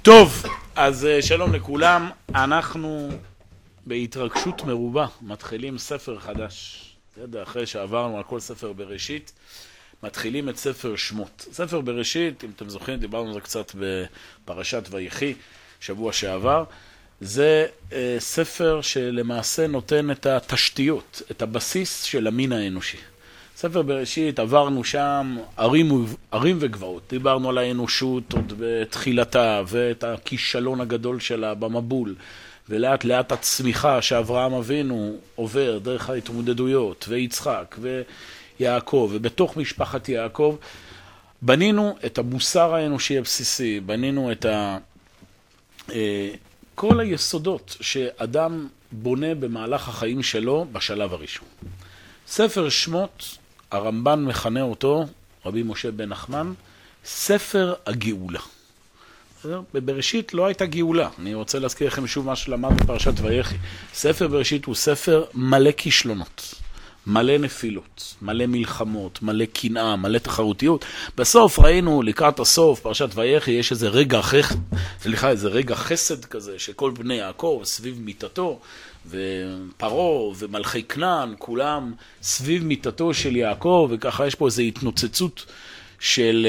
טוב, אז שלום לכולם, אנחנו בהתרגשות מרובה מתחילים ספר חדש. אחרי שעברנו על כל ספר בראשית, מתחילים את ספר שמות. ספר בראשית, אם אתם זוכרים, דיברנו על זה קצת בפרשת ויחי, שבוע שעבר. זה ספר שלמעשה נותן את התשתיות, את של המין האנושי. ספר בראשית, עברנו שם ערים וגבעות, דיברנו על האנושות עוד בתחילתה ואת הכישלון הגדול שלה במבול, ולאט לאט הצמיחה שאברהם אבינו עובר דרך ההתמודדויות, ויצחק ויעקב, ובתוך משפחת יעקב בנינו את המוסר האנושי הבסיסי, בנינו את כל היסודות שאדם בונה במהלך החיים שלו בשלב הראשון. ספר שמות, הרמב"ן מכנה אותו, רבי משה בן נחמן, ספר הגאולה. בבראשית לא הייתה גאולה. אני רוצה להזכיר לכם שוב מה שלמד בפרשת ויחי. ספר בראשית הוא ספר מלא כישלונות, מלא נפילות, מלא מלחמות, מלא קנאה, מלא תחרותיות. בסוף ראינו, לקראת הסוף, פרשת ויחי, יש איזה רגע חסד כזה, שכל בני יעקב סביב מיטתו, ופרו ומלכי כנען, כולם סביב מיטתו של יעקב, וככה יש פה איזו התנוצצות של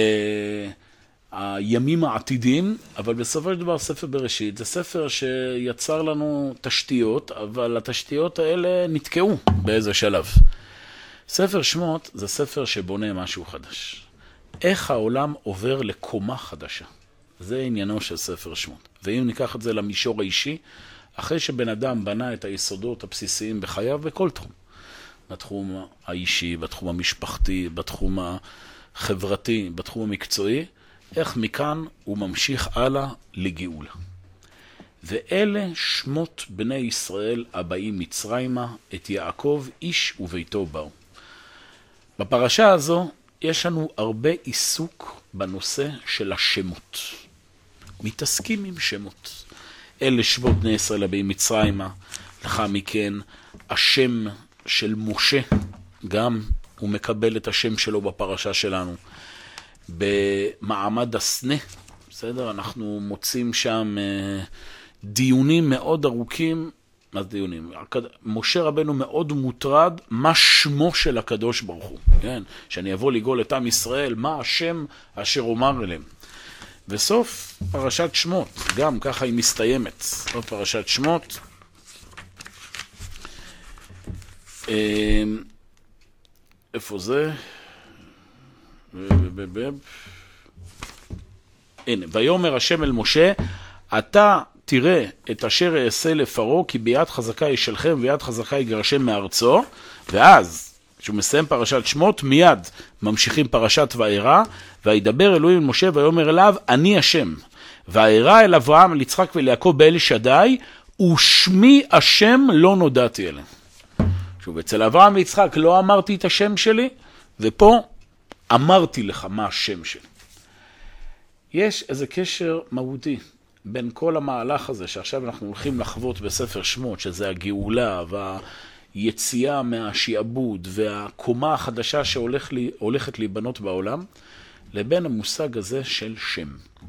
הימים העתידים, אבל בסופו של דבר ספר בראשית זה ספר שיצר לנו תשתיות, אבל התשתיות האלה נתקעו באיזה שלב. ספר שמות זה ספר שבונה משהו חדש. איך העולם עובר לקומה חדשה. זה עניינו של ספר שמות. ואם ניקח את זה למישור האישי, אחרי שבן אדם בנה את היסודות הבסיסיים בחייו בכל תחום, בתחום האישי, בתחום המשפחתי, בתחום החברתי, בתחום המקצועי, איך מכאן הוא ממשיך הלאה לגאולה. ואלה שמות בני ישראל הבאים מצרימה, את יעקב איש וביתו באו. בפרשה הזו יש לנו הרבה עיסוק בנושא של השמות. מתעסקים עם שמות. אלה שמות בני ישראל הבאים מצרימה, לאחר מכן השם של משה, גם הוא מקבל את השם שלו בפרשה שלנו. במעמד הסנה, בסדר? אנחנו מוצאים שם דיונים מאוד ארוכים. מה זה דיונים? משה רבנו מאוד מוטרד מה שמו של הקדוש ברוך הוא, כן? שאני אבוא לגאול את עם ישראל, מה השם אשר אומר אליהם. וסוף פרשת שמות, גם ככה היא מסתיימת. סוף פרשת שמות. איפה זה? הנה, ויאמר השם אל משה, אתה תראה את אשר אעשה לפרעה, כי ביד חזקה ישלחם וביד חזקה יגרשם מארצו. ואז, כשהוא מסיים פרשת שמות, מיד ממשיכים פרשת וארא, וידבר אלוהים אל משה ויאמר אליו, אני השם. וארא אל אברהם, אל יצחק ואל יעקב באל שדי, ושמי השם לא נודעתי אליהם. שוב, אצל אברהם ויצחק לא אמרתי את השם שלי, ופה אמרתי לך מה השם שלי. יש איזה קשר מהותי בין כל המהלך הזה שעכשיו אנחנו הולכים לחוות בספר שמות, שזה הגאולה והיציאה מהשיעבוד והקומה החדשה שהולכת להיבנות בעולם, לבין המושג הזה של שם.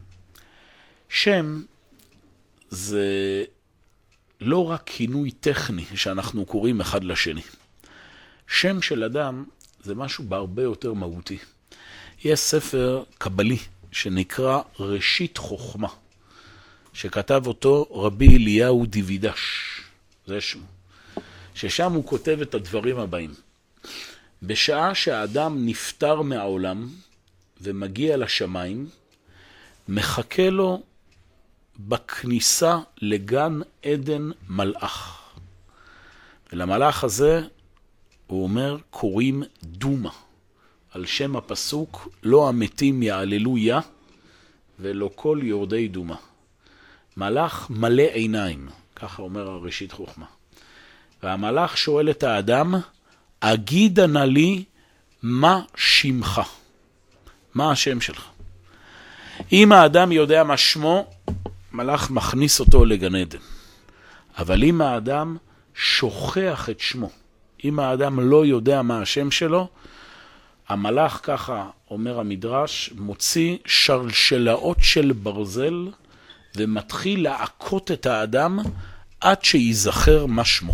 שם זה לא רק כינוי טכני שאנחנו קוראים אחד לשני. שם של אדם זה משהו בהרבה יותר מהותי. יש ספר קבלי שנקרא ראשית חוכמה, שכתב אותו רבי אליהו דיווידש, זה שמו, ששם הוא כותב את הדברים הבאים. בשעה שהאדם נפטר מהעולם ומגיע לשמיים, מחכה לו בכניסה לגן עדן מלאך. ולמלאך הזה הוא אומר, קוראים דומה. על שם הפסוק, לא המתים יעללו יה, ולא כל יורדי דומה. מלאך מלא עיניים, ככה אומר הראשית חוכמה. והמלאך שואל את האדם, אגידה נא לי מה שמך? מה השם שלך? אם האדם יודע מה שמו, מלאך מכניס אותו לגן עדן. אבל אם האדם שוכח את שמו, אם האדם לא יודע מה השם שלו, המלאך, ככה אומר המדרש, מוציא שלשלאות של ברזל ומתחיל לעקות את האדם עד שיזכר מה שמו.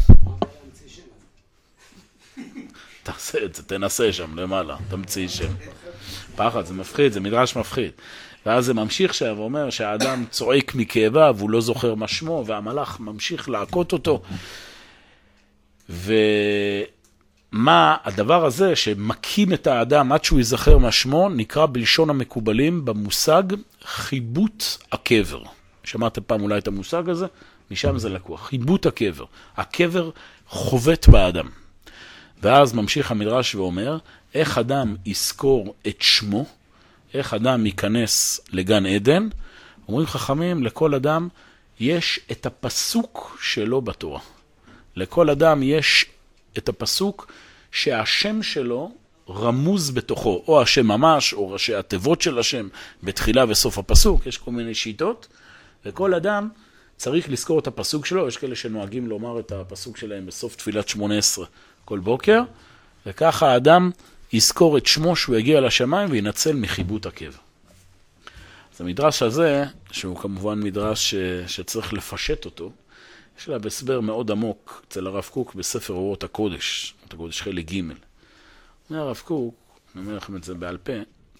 תעשה את זה, תנסה שם למעלה, תמציא שם. פחד, זה מפחיד, זה מדרש מפחיד. ואז זה ממשיך שם ואומר שהאדם צועק מכאביו, הוא לא זוכר מה שמו, והמלאך ממשיך לעקות אותו. ומה הדבר הזה שמקים את האדם עד שהוא יזכר מה שמו, נקרא בלשון המקובלים במושג חיבוט הקבר. שמעתם פעם אולי את המושג הזה? משם זה לקוח, חיבוט הקבר. הקבר חובט באדם. ואז ממשיך המדרש ואומר, איך אדם יזכור את שמו, איך אדם ייכנס לגן עדן. אומרים חכמים, לכל אדם יש את הפסוק שלו בתורה. לכל אדם יש את הפסוק שהשם שלו רמוז בתוכו, או השם ממש, או ראשי התיבות של השם, בתחילה וסוף הפסוק, יש כל מיני שיטות, וכל אדם צריך לזכור את הפסוק שלו. יש כאלה שנוהגים לומר את הפסוק שלהם בסוף תפילת 18 כל בוקר, וככה האדם יזכור את שמו שהוא יגיע לשמיים וינצל מחיבוט הקבר. אז המדרש הזה, שהוא כמובן מדרש שצריך לפשט אותו, יש לה בסבר מאוד עמוק אצל הרב קוק בספר אורות הקודש, אורות הקודש חלק ג'. אומר הרב קוק, אני אומר לכם את זה בעל פה,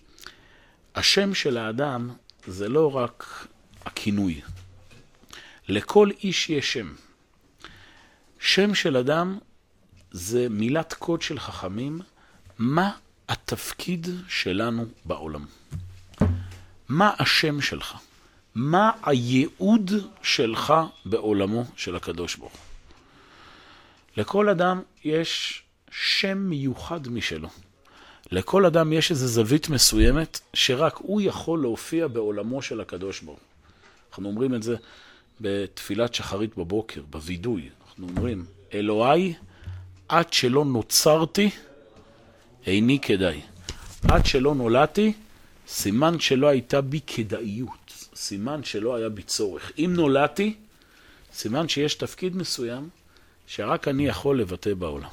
השם של האדם זה לא רק הכינוי. לכל איש יש שם. שם של אדם זה מילת קוד של חכמים, מה התפקיד שלנו בעולם. מה השם שלך? מה הייעוד שלך בעולמו של הקדוש ברוך הוא? לכל אדם יש שם מיוחד משלו. לכל אדם יש איזו זווית מסוימת שרק הוא יכול להופיע בעולמו של הקדוש ברוך הוא. אנחנו אומרים את זה בתפילת שחרית בבוקר, בוידוי. אנחנו אומרים, אלוהי, עד שלא נוצרתי, איני כדאי. עד שלא נולדתי, סימן שלא הייתה בי כדאיות. סימן שלא היה בי צורך. אם נולדתי, סימן שיש תפקיד מסוים שרק אני יכול לבטא בעולם.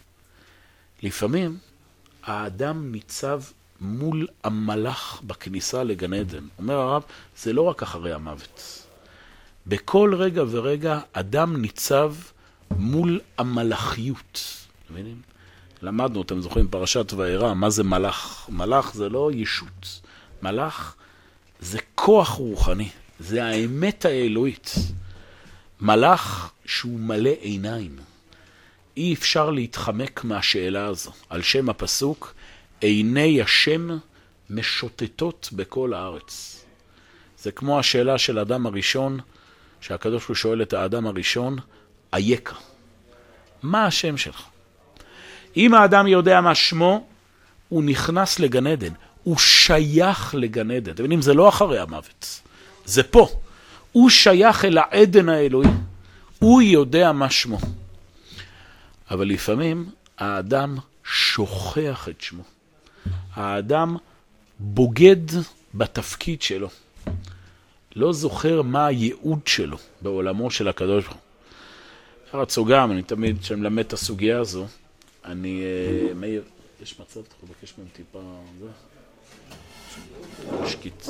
לפעמים האדם ניצב מול המלאך בכניסה לגן עדן. אומר הרב, זה לא רק אחרי המוות. בכל רגע ורגע אדם ניצב מול המלאכיות. מבינים? למדנו, אתם זוכרים פרשת וארא, מה זה מלאך? מלאך זה לא ישות. מלאך זה כוח רוחני. זה האמת האלוהית. מלאך שהוא מלא עיניים. אי אפשר להתחמק מהשאלה הזו. על שם הפסוק, עיני השם משוטטות בכל הארץ. זה כמו השאלה של האדם הראשון, שהקדוש הוא שואל את האדם הראשון, אייכה? מה השם שלך? אם האדם יודע מה שמו, הוא נכנס לגן עדן. הוא שייך לגן עדן. אתם מבינים, זה לא אחרי המוות. זה פה. הוא שייך אל העדן האלוהי. הוא יודע מה שמו. אבל לפעמים האדם שוכח את שמו. האדם בוגד בתפקיד שלו. לא זוכר מה הייעוד שלו בעולמו של הקדוש ברוך הוא. רצו גם, אני תמיד כשאני מלמד את הסוגיה הזו, אני, מאיר, יש מצב, אתה יכול לבקש מהם טיפה, זה? שקית.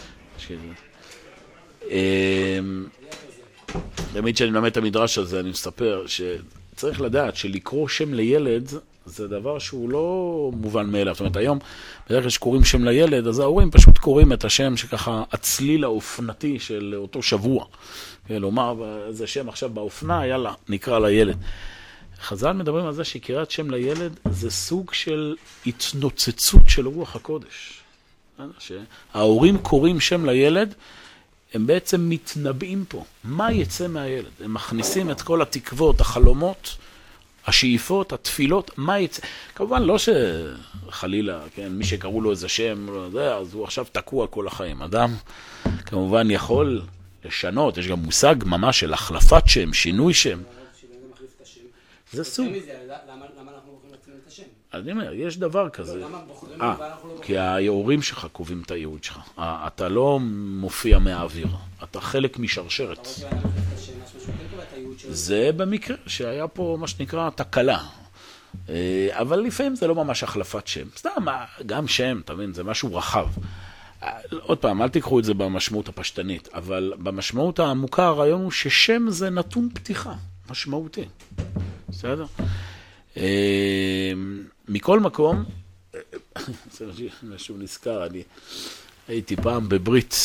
תמיד כשאני מלמד את המדרש הזה, אני מספר שצריך לדעת שלקרוא שם לילד, זה דבר שהוא לא מובן מאליו. זאת אומרת, היום, בדרך כלל שקוראים שם לילד, אז ההורים פשוט קוראים את השם שככה הצליל האופנתי של אותו שבוע. לומר, איזה שם עכשיו באופנה, יאללה, נקרא לילד. חז"ל מדברים על זה שקריאת שם לילד זה סוג של התנוצצות של רוח הקודש. שההורים קוראים שם לילד, הם בעצם מתנבאים פה. מה יצא מהילד? הם מכניסים את כל התקוות, החלומות, השאיפות, התפילות, מה יצא? כמובן לא שחלילה, כן, מי שקראו לו איזה שם, אז הוא עכשיו תקוע כל החיים. אדם כמובן יכול לשנות, יש גם מושג ממש של החלפת שם, שינוי שם. זה סוג. למה אנחנו בוחרים לעצמנו את השם? אני אומר, יש דבר כזה. למה בוחרים ואנחנו לא בוחרים? כי ההורים שלך קובעים את הייעוד שלך. אתה לא מופיע מהאוויר. אתה חלק משרשרת. אתה רוצה להחליף את השם, משהו שהוא כן קובע את הייעוד שלו? זה במקרה שהיה פה מה שנקרא תקלה. אבל לפעמים זה לא ממש החלפת שם. סתם, גם שם, אתה מבין, זה משהו רחב. עוד פעם, אל תיקחו את זה במשמעות הפשטנית, אבל במשמעות העמוקה הרעיון הוא ששם זה נתון פתיחה, משמעותי. בסדר? מכל מקום, זה משהו נזכר, אני הייתי פעם בברית,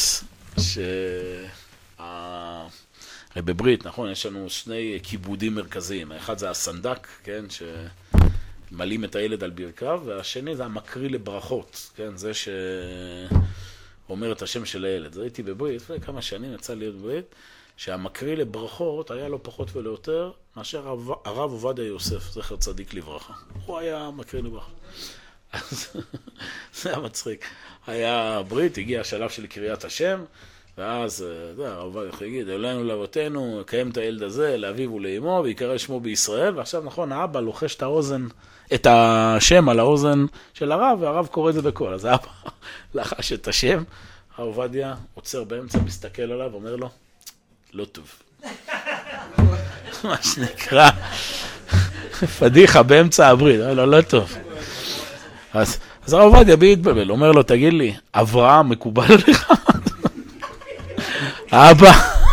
הרי בברית, נכון, יש לנו שני כיבודים מרכזיים, האחד זה הסנדק, כן, שמלאים את הילד על ברכיו, והשני זה המקריא לברכות, כן, זה שאומר את השם של הילד. זה הייתי בברית, לפני כמה שנים יצא להיות בברית, שהמקריא לברכות היה לו פחות ולא יותר מאשר הרב עובדיה יוסף, זכר צדיק לברכה. הוא היה מקריא לברכות. אז זה היה מצחיק. היה ברית, הגיע השלב של קריאת השם, ואז, הרב עובדיה יגיד, אלינו לאבותינו, קיים את הילד הזה, לאביו ולאמו, ויקרא שמו בישראל, ועכשיו נכון, האבא לוחש את האוזן, את השם על האוזן של הרב, והרב קורא את זה בקול. אז האבא לחש את השם, הרב עובדיה עוצר באמצע, מסתכל עליו, אומר לו, לא טוב. מה שנקרא, פדיחה באמצע הברית, אומר לו, לא טוב. אז הרב עובדיה בהתבלבל, אומר לו, תגיד לי, אברהם מקובל לך? האבא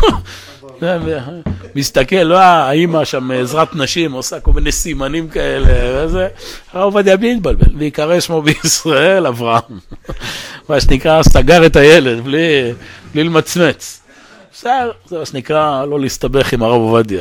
מסתכל, לא האמא שם עזרת נשים, עושה כל מיני סימנים כאלה, וזה, הרב עובדיה בהתבלבל, ויקרא שמו בישראל, אברהם. מה שנקרא, סגר את הילד, בלי למצמץ. בסדר, זה מה שנקרא לא להסתבך עם הרב עובדיה.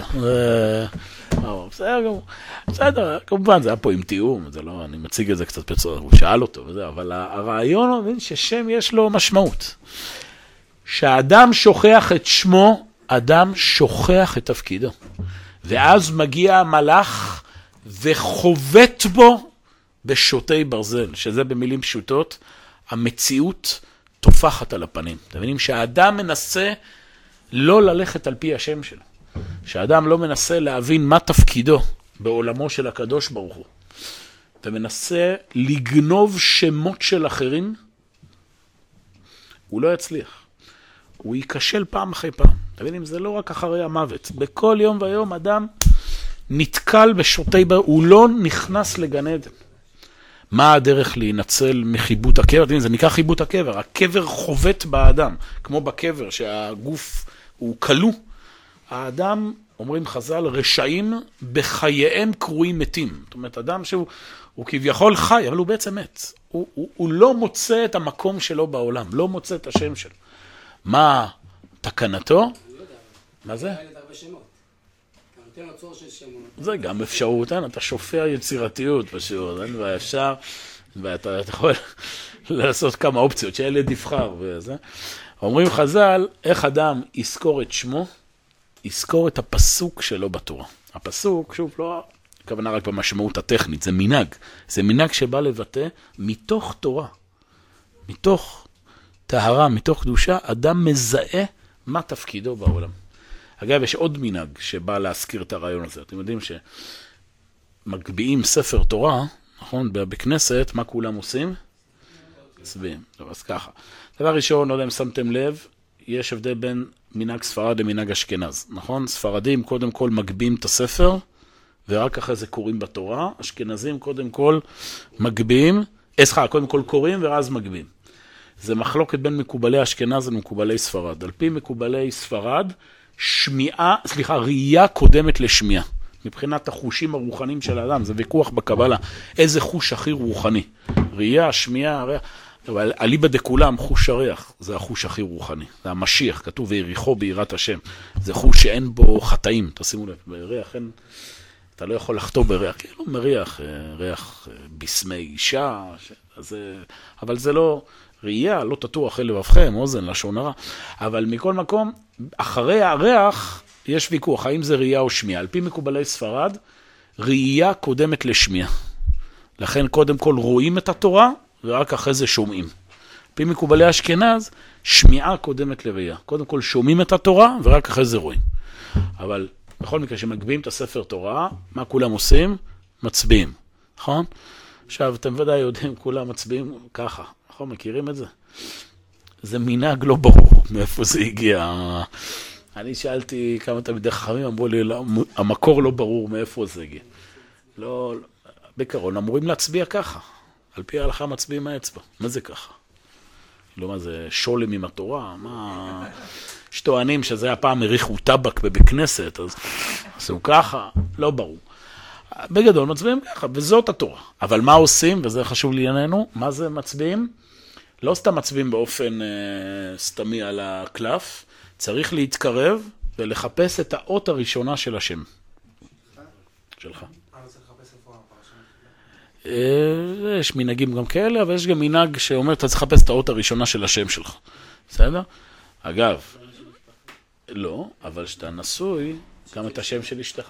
בסדר, כמובן, זה היה פה עם תיאום, זה לא, אני מציג את זה קצת בצורה, הוא שאל אותו, וזה, אבל הרעיון הוא מבין ששם יש לו משמעות. שהאדם שוכח את שמו, אדם שוכח את תפקידו. ואז מגיע המלאך וחובט בו בשוטי ברזל, שזה במילים פשוטות, המציאות תופחת על הפנים. אתם מבינים שהאדם מנסה לא ללכת על פי השם שלו. שהאדם לא מנסה להבין מה תפקידו בעולמו של הקדוש ברוך הוא. ומנסה לגנוב שמות של אחרים, הוא לא יצליח. הוא ייכשל פעם אחרי פעם. אתם מבינים, זה לא רק אחרי המוות. בכל יום ויום אדם נתקל בשוטי ברזל, הוא לא נכנס לגן עדן. מה הדרך להינצל מחיבוט הקבר? זה נקרא חיבוט הקבר. הקבר חובט באדם, כמו בקבר שהגוף הוא כלוא. האדם, אומרים חז"ל, רשעים בחייהם קרויים מתים. זאת אומרת, אדם שהוא כביכול חי, אבל הוא בעצם מת. הוא לא מוצא את המקום שלו בעולם, לא מוצא את השם שלו. מה תקנתו? מה זה? זה גם אפשרות, אתה שופע יצירתיות פשוט, ואפשר, ואתה יכול לעשות כמה אופציות, שהילד יבחר וזה. אומרים חז"ל, איך אדם יזכור את שמו, יזכור את הפסוק שלו בתורה. הפסוק, שוב, לא הכוונה רק במשמעות הטכנית, זה מנהג. זה מנהג שבא לבטא מתוך תורה, מתוך טהרה, מתוך קדושה, אדם מזהה מה תפקידו בעולם. אגב, יש עוד מנהג שבא להזכיר את הרעיון הזה. אתם יודעים שמגביעים ספר תורה, נכון? בכנסת, מה כולם עושים? מצביעים. טוב, אז ככה. דבר ראשון, לא יודע אם שמתם לב, יש הבדל בין מנהג ספרד למנהג אשכנז, נכון? ספרדים קודם כל מגביעים את הספר, ורק אחרי זה קוראים בתורה. אשכנזים קודם כל מגביעים, קודם כל קוראים ואז מגביעים. זה מחלוקת בין מקובלי אשכנז ומקובלי ספרד. על פי מקובלי ספרד, ראייה קודמת לשמיעה. מבחינת החושים הרוחניים של האדם, זה ויכוח בקבלה. איזה חוש הכי רוחני? ראייה, שמיעה, הריח. אבל אליבא דכולם, חוש הריח, זה החוש הכי רוחני. זה המשיח, כתוב ויריחו ביראת השם. זה חוש שאין בו חטאים. תשימו לב, בריח אין, אתה לא יכול לחטוא בריח, כאילו מריח, ריח בסמי אישה, אבל זה לא ראייה, לא תטור אחרי לבבכם, אוזן, לשון הרע. אבל מכל מקום, אחרי הריח, יש ויכוח, האם זה ראייה או שמיעה. על פי מקובלי ספרד, ראייה קודמת לשמיעה. לכן קודם כל רואים את התורה, ורק אחרי זה שומעים. על פי מקובלי אשכנז, שמיעה קודמת לראייה. קודם כל שומעים את התורה, ורק אחרי זה רואים. אבל בכל מקרה שמגביעים את הספר תורה, מה כולם עושים? מצביעים. נכון? עכשיו, אתם ודאי יודעים, כולם מצביעים ככה. נכון, מכירים את זה? זה מנהג לא ברור מאיפה זה הגיע. אני שאלתי כמה תלמידי חכמים, אמרו לי, המקור לא ברור מאיפה זה הגיע. לא, בעיקרון אמורים להצביע ככה. על פי ההלכה מצביעים האצבע. מה זה ככה? לא מה זה, שולם עם התורה, מה... שטוענים שזה הפעם הריחו טבק בבית כנסת, אז עשו ככה, לא ברור. בגדול מצביעים ככה, וזאת התורה. אבל מה עושים, וזה חשוב לענייננו, מה זה מצביעים? לא סתם מצביעים באופן סתמי על הקלף, צריך להתקרב ולחפש את האות הראשונה של השם. שלך. יש מנהגים גם כאלה, אבל יש גם מנהג שאומר, אתה צריך לחפש את האות הראשונה של השם שלך. בסדר? אגב, לא, אבל שאתה נשוי, גם את השם של אשתך.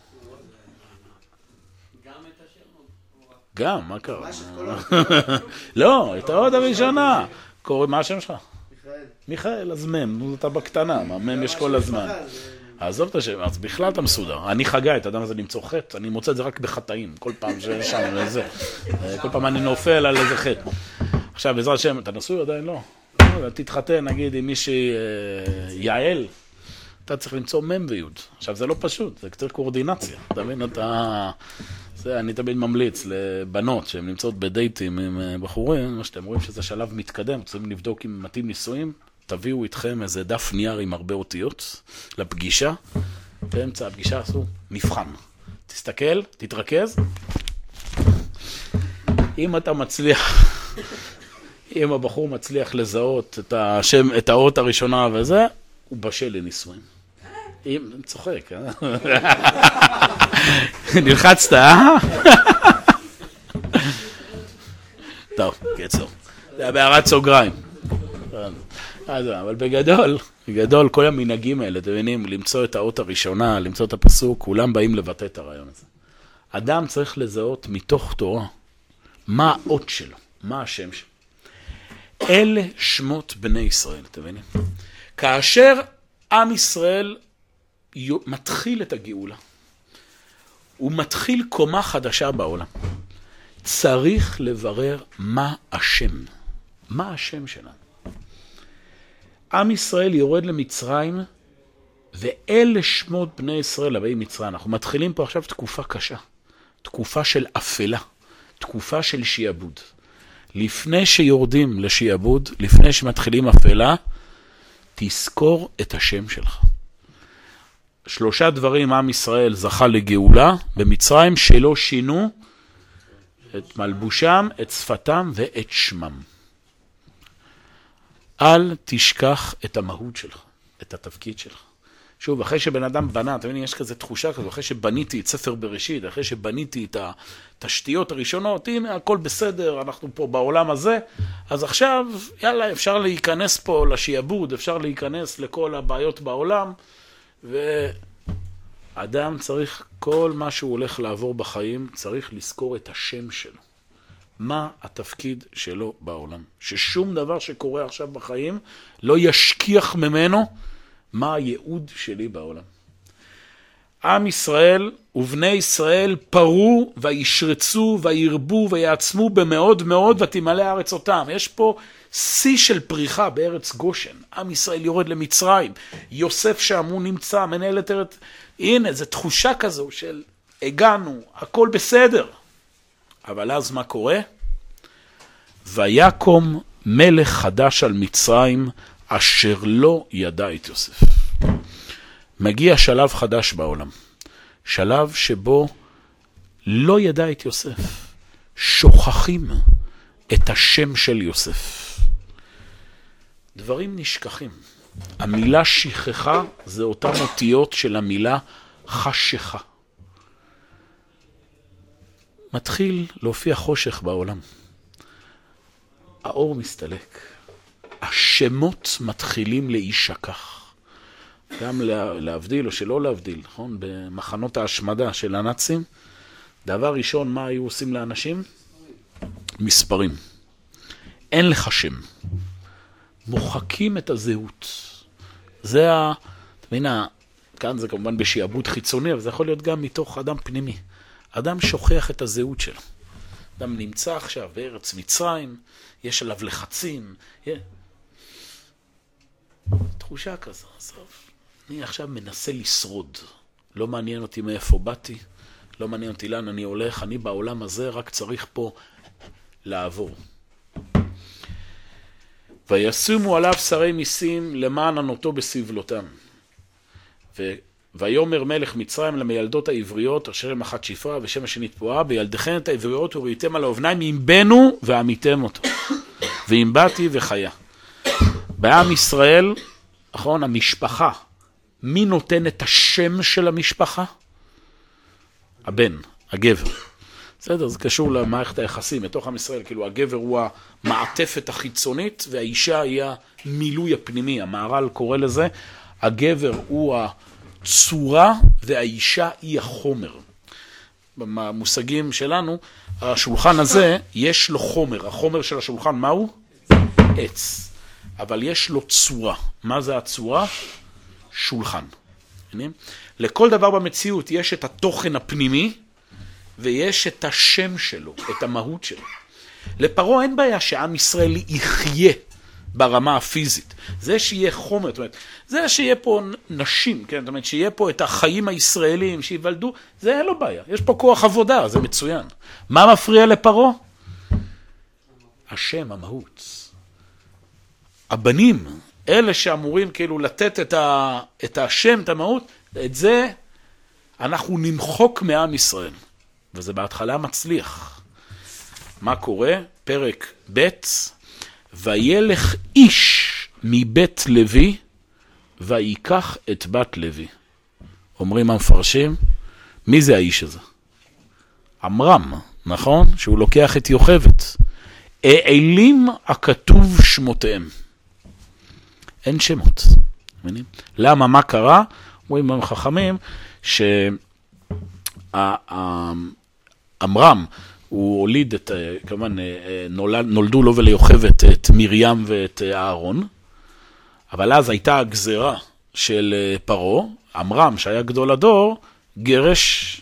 גם, מה קרה? לא, את האות הראשונה. מה השם שלך? מיכאל, אז מם, אתה בקטנה, מם יש כל הזמן. עזוב את השם, אז בכלל אתה מסודר. אני חגי, את האדם הזה למצוא חטא, אני מוצא את זה רק בחטאים, כל פעם ששם, איזה. כל פעם אני נופל על איזה חטא. עכשיו, בעזרת השם, אתה נשוי עדיין? לא. תתחתן, נגיד, עם מישהי יעל, אתה צריך למצוא מם ויוד. עכשיו, זה לא פשוט, זה קצת קואורדינציה. אתה מבין, אני תמיד ממליץ לבנות שהן נמצאות בדייטים עם בחורים, מה שאתם רואים שזה שלב מתקדם, צריכים לבדוק אם מתאים נישואים, תביאו איתכם איזה דף נייר עם הרבה אותיות לפגישה, באמצע הפגישה עשו מבחן. תסתכל, תתרכז. אם אתה מצליח, אם הבחור מצליח לזהות את השם, את האות הראשונה וזה, הוא בשל לנישואים. אם, צוחק, נלחצת, טוב, קצור. זה היה בהערת סוגריים. אבל בגדול, כל המנהגים האלה, אתם מבינים, למצוא את האות הראשונה, למצוא את הפסוק, כולם באים לבטא את הרעיון הזה. אדם צריך לזהות מתוך תורה, מה האות שלו, מה השם שלו. אלה שמות בני ישראל, אתם מבינים? כאשר עם ישראל מתחיל את הגאולה, הוא מתחיל קומה חדשה בעולם. צריך לברר מה השם. מה השם שלנו? עם ישראל יורד למצרים, ואלה שמות בני ישראל הבאים מצרים. אנחנו מתחילים פה עכשיו תקופה קשה. תקופה של אפלה. תקופה של שיעבוד. לפני שיורדים לשיעבוד, לפני שמתחילים אפלה, תזכור את השם שלך. 3 דברים עם ישראל זכה לגאולה במצרים שלא שינו את מלבושם, את שפתם ואת שמם. אל תשכח את המהות שלך, את התפקיד שלך. שוב, אחרי שבן אדם בנה, אתה מבין, יש כזה תחושה כזו, אחרי שבניתי את ספר בראשית, אחרי שבניתי את התשתיות הראשונות, הנה, הכל בסדר, אנחנו פה בעולם הזה, אז עכשיו, יאללה, אפשר להיכנס פה לשיעבוד, אפשר להיכנס לכל הבעיות בעולם, ואדם צריך, כל מה שהוא הולך לעבור בחיים, צריך לזכור את השם שלו. מה התפקיד שלו בעולם. ששום דבר שקורה עכשיו בחיים לא ישכיח ממנו מה הייעוד שלי בעולם. עם ישראל ובני ישראל פרו וישרצו וירבו ויעצמו במאוד מאוד ותמלא הארץ אותם. יש פה שיא של פריחה בארץ גושן. עם ישראל יורד למצרים. יוסף שם הוא נמצא, מנהל את ארץ. הנה, זו תחושה כזו של הגענו, הכל בסדר. אבל אז מה קורה? ויקום מלך חדש על מצרים אשר לא ידע את יוסף. מגיע שלב חדש בעולם. שלב שבו לא ידע את יוסף. שוכחים את השם של יוסף. דברים נשכחים. המילה שכחה זה אותן אותיות של המילה חשכה. מתחיל להופיע חושך בעולם. האור מסתלק. השמות מתחילים להישכח. גם להבדיל או שלא להבדיל, נכון? במחנות ההשמדה של הנאצים, דבר ראשון, מה היו עושים לאנשים? מספרים. אין לך שם. מוחקים את הזהות. זה תבינה, כאן זה כמובן בשיעבוד חיצוני, אבל זה יכול להיות גם מתוך אדם פנימי. אדם שוכח את הזהות שלו. אדם נמצא עכשיו בארץ מצרים, יש עליו לחצים. תחושה כזו, עזוב. אני עכשיו מנסה לשרוד. לא מעניין אותי מאיפה באתי, לא מעניין אותי לאן אני הולך, אני בעולם הזה רק צריך פה לעבור. וישימו עליו שרי מיסים למען ענותו בסבלותם. ויאמר מלך מצרים למילדות העבריות, אשר הם אחת שפרה ושם השני תפועה, בילדיכן את העבריות וראיתם על האובניים, אם בנו ועמיתם אותו. ואם באתי וחיה. בעם ישראל, נכון, המשפחה, מי נותן את השם של המשפחה? הבן, הגבר. בסדר, זה קשור למערכת היחסים, בתוך עם ישראל, כאילו הגבר הוא המעטפת החיצונית, והאישה היא המילוי הפנימי, המהר"ל קורא לזה, הגבר הוא הצורה, והאישה היא החומר. במושגים שלנו, השולחן הזה, יש לו חומר, החומר של השולחן, מהו? עץ. אבל יש לו צורה. מה זה הצורה? שולחן. לכל דבר במציאות יש את התוכן הפנימי, ויש את השם שלו, את המהות שלו. לפרעה אין בעיה שעם ישראל יחיה ברמה הפיזית. זה שיהיה חומר, זאת אומרת, זה שיהיה פה נשים, כן? זאת אומרת, שיהיה פה את החיים הישראלים שיוולדו, זה אין לו בעיה. יש פה כוח עבודה, זה מצוין. מה מפריע לפרעה? השם, המהות. הבנים, אלה שאמורים כאילו לתת את השם, את המהות, את זה אנחנו נמחוק מעם ישראל. וזה בהתחלה מצליח. מה קורה? פרק ב' וילך איש מבית לוי ויקח את בת לוי. אומרים המפרשים, מי זה האיש הזה? עמרם, נכון? שהוא לוקח את יוכבת. העלים הכתוב שמותיהם. אין שמות. למה? מה קרה? אומרים החכמים עמרם, הוא הוליד את, כמובן, נולדו לו וליוכבת את מרים ואת אהרון, אבל אז הייתה הגזרה של פרעה, עמרם שהיה גדול הדור, גירש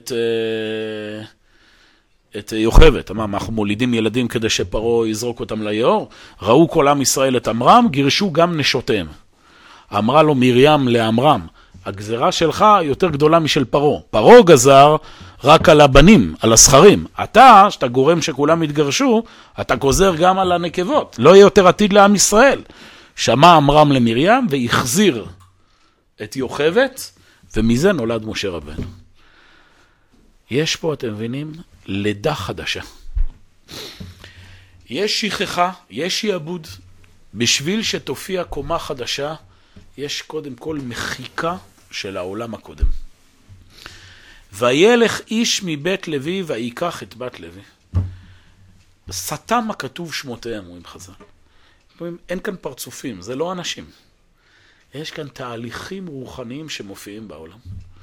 את יוכבת. אמר, אנחנו מולידים ילדים כדי שפרעה יזרוק אותם ליאור, ראו כל עם ישראל את עמרם, גירשו גם נשותיהם. אמרה לו מרים לעמרם, הגזרה שלך יותר גדולה משל פרעה. פרעה גזר רק על הבנים, על הסחרים. אתה, שאתה גורם שכולם יתגרשו, אתה גוזר גם על הנקבות. לא יהיה יותר עתיד לעם ישראל. שמע עמרם למרים והחזיר את יוכבת, ומזה נולד משה רבנו. יש פה, אתם מבינים, לידה חדשה. יש שכחה, יש שיעבוד. בשביל שתופיע קומה חדשה, יש קודם כל מחיקה של העולם הקודם. וילך איש מבית לוי ויקח את בת לוי. סתם הכתוב שמותיהם, אומרים חז"ל. אין כאן פרצופים, זה לא אנשים. יש כאן תהליכים רוחניים שמופיעים בעולם.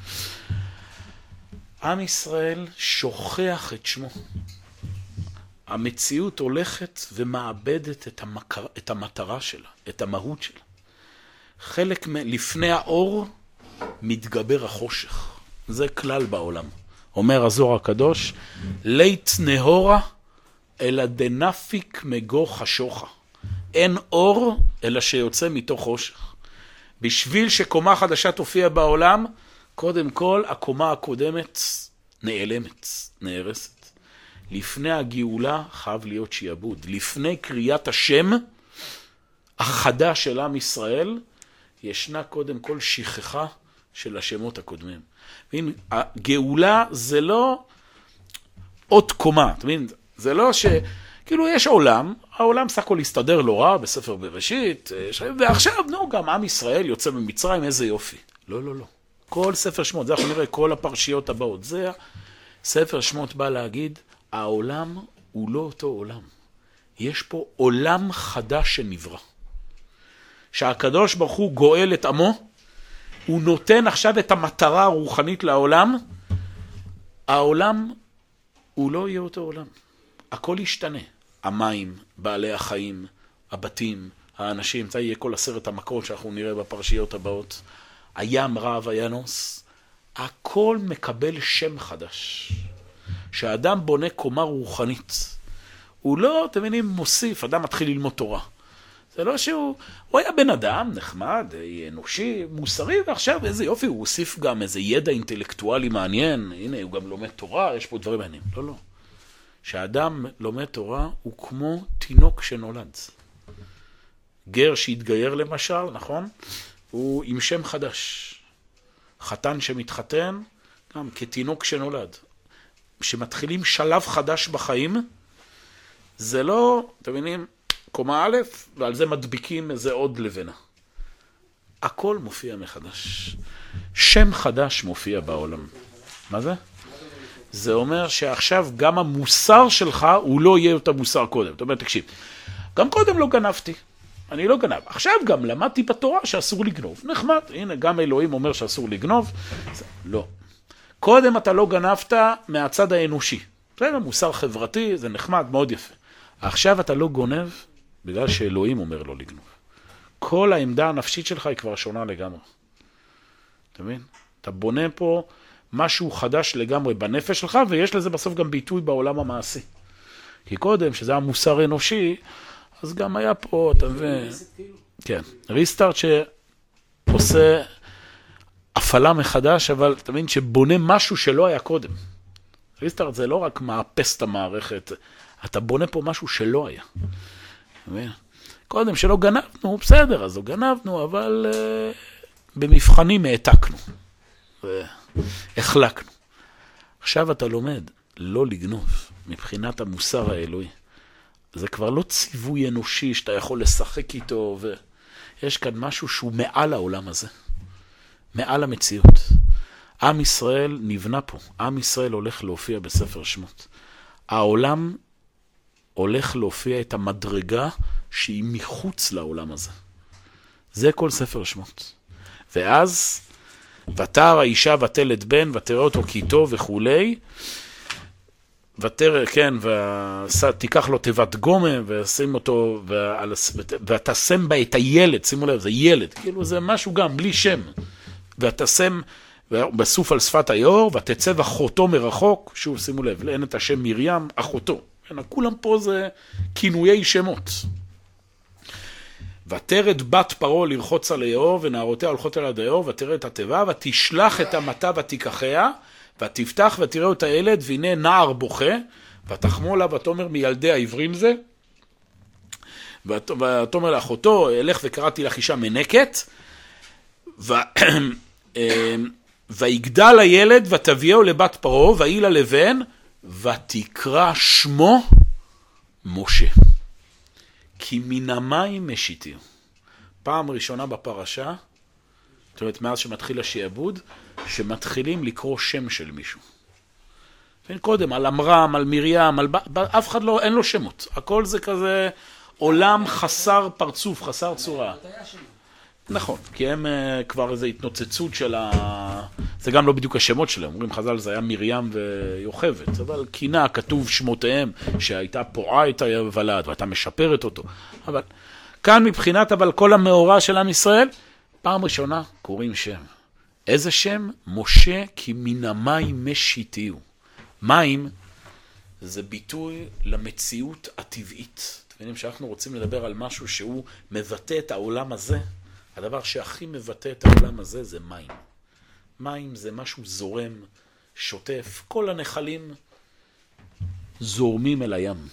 עם ישראל שוכח את שמו. המציאות הולכת ומאבדת את המטרה שלה, את המהות שלה. חלק לפני האור מתגבר החושך. זה כלל בעולם. אומר הזוהר הקדוש, לית נהורה אלא דנפיק מגו חשוכה. אין אור אלא שיוצא מתוך חושך. בשביל שקומה חדשה תופיע בעולם, קודם כל הקומה הקודמת נעלמת, נהרסת. לפני הגאולה חייב להיות שיעבוד. לפני קריאת השם החדש של עם ישראל, ישנה קודם כל שכחה של השמות הקודמים. והנה, הגאולה זה לא עוד קומה, אתה מבין? זה לא כאילו יש עולם, העולם סך הכל הסתדר לא רע בספר בראשית, ועכשיו, גם עם ישראל יוצא ממצרים, איזה יופי. לא, לא, לא. כל ספר שמות, זה אנחנו נראה כל הפרשיות הבאות, זה ספר שמות בא להגיד, העולם הוא לא אותו עולם. יש פה עולם חדש שנברא. שהקדוש ברוך הוא גואל את עמו, הוא נותן עכשיו את המטרה הרוחנית לעולם, העולם הוא לא יהיה אותו עולם. הכל ישתנה. המים, בעלי החיים, הבתים, האנשים, זה יהיה כל 10 המכות שאנחנו נראה בפרשיות הבאות. הים רב, הינוס, הכל מקבל שם חדש. שהאדם בונה קומה רוחנית. הוא לא, אתם מבינים, מוסיף, אדם מתחיל ללמוד תורה. זה לא שהוא היה בן אדם נחמד, אנושי, מוסרי, ועכשיו איזה יופי, הוא הוסיף גם איזה ידע אינטלקטואלי מעניין, הנה הוא גם לומד תורה, יש פה דברים מעניינים. לא, לא. שהאדם לומד תורה הוא כמו תינוק שנולד. גר שהתגייר למשל, נכון? הוא עם שם חדש. חתן שמתחתן, גם כתינוק שנולד. שמתחילים שלב חדש בחיים, זה לא, אתם מבינים, קומה א', ועל זה מדביקים איזה עוד לבנה. הכל מופיע מחדש. שם חדש מופיע בעולם. מה זה? זה אומר שעכשיו גם המוסר שלך הוא לא יהיה את המוסר קודם. זאת אומרת, תקשיב, גם קודם לא גנבתי. אני לא גנב. עכשיו גם למדתי בתורה שאסור לגנוב. נחמד, הנה, גם אלוהים אומר שאסור לגנוב. לא. קודם אתה לא גנבת מהצד האנושי. זה מוסר חברתי, זה נחמד, מאוד יפה. עכשיו אתה לא גונב בגלל שאלוהים אומר לא לגנוב. כל העמדה הנפשית שלך היא כבר שונה לגמרי. אתה מבין? אתה בונה פה משהו חדש לגמרי בנפש שלך, ויש לזה בסוף גם ביטוי בעולם המעשי. כי קודם, שזה המוסר אנושי, אז גם היה פה, אתה מבין? כן, ריסטארט שעושה הפעלה מחדש, אבל אתה מבין שבונה משהו שלא היה קודם. ריסטארט זה לא רק מאפס את המערכת, אתה בונה פה משהו שלא היה. אתה מבין? קודם שלא גנבנו, בסדר, אז לא גנבנו, אבל במבחנים העתקנו. והחלקנו. עכשיו אתה לומד לא לגנוב מבחינת המוסר האלוהי. זה כבר לא ציווי אנושי שאתה יכול לשחק איתו, ויש כאן משהו שהוא מעל העולם הזה. מעל המציאות. עם ישראל נבנה פה. עם ישראל הולך להופיע בספר שמות. העולם הולך להופיע את המדרגה שהיא מחוץ לעולם הזה. זה כל ספר שמות. ואז, ותרא האישה ותלד בן, ותראה אותו כי טוב וכולי, ותראה, כן, ותיקח לו תיבת גומה, ושים אותו, ותשם בה את הילד, שימו לב, זה ילד, כאילו זה משהו גם, בלי שם. ותשם בסוף על שפת היאור, ותצא אחותו מרחוק, שוב, שימו לב, אין את השם מרים, אחותו. כולם פה זה כינויי שמות. ותרד בת פרעה לרחוץ על היאור, ונערותיה הולכות על היאור, ותראה את התיבה, ותשלח את המטה ותיקחיה, ותפתח ותראה את הילד, והנה נער בוכה, ותחמו לה ותאמר מילדי העברים זה, ותאמר לאחותו, אלך וקראתי לך אישה מנקת, ויגדל הילד ותביאו לבת פרעה, ויהי לה לבן, ותקרא שמו משה. כי מן המים משיתיהו. פעם ראשונה בפרשה, זאת אומרת, מאז שמתחיל השעבוד, שמתחילים לקרוא שם של מישהו. קודם, על אמרם, על מרים, אף אחד לא, אין לו שמות. הכל זה כזה עולם חסר פרצוף, חסר צורה. נכון, כי הם כבר איזו התנוצצות של זה גם לא בדיוק השמות שלהם. אומרים חז"ל, זה היה מרים ויוכבד, אבל קינה, כתוב שמותיהם, שהייתה פועה את הוולד, והייתה משפרת אותו. אבל כאן מבחינת, אבל כל המאורע של עם ישראל, פעם ראשונה קוראים שם. איזה שם? משה, כי מן המים משיתיהו. מים זה ביטוי למציאות הטבעית. אתם מבינים שאנחנו רוצים לדבר על משהו שהוא מבטא את העולם הזה. הדבר שהכי מבטא את העולם הזה זה מים. מים זה משהו זורם, שוטף. כל הנחלים זורמים אל הים.